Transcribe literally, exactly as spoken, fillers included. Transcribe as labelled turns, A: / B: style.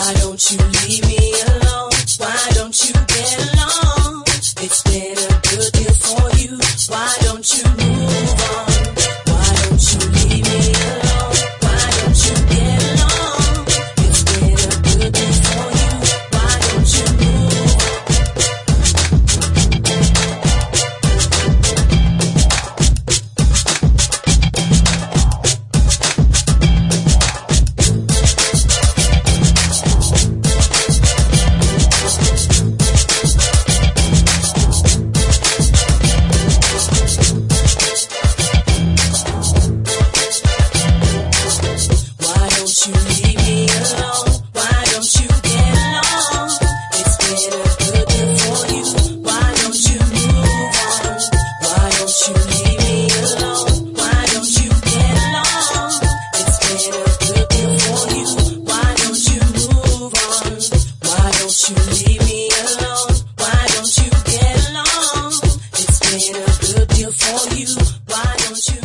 A: Why don't you leave me alone? Why don't you get along? It's been a good deal for you. Why don't you move on? Why don't you leave me alone? Why don't you get along? It's been a good deal for you. Why don't you move on? Why don't you leave me alone? Why don't you get along? It's been a good deal for you. Why don't you move on? Why don't you leave me alone? Why don't you get along? It's been a good deal for you. Why don't you move on? Why don't you leave me alone? Why don't you get along? It's been a good deal for you. Why don't you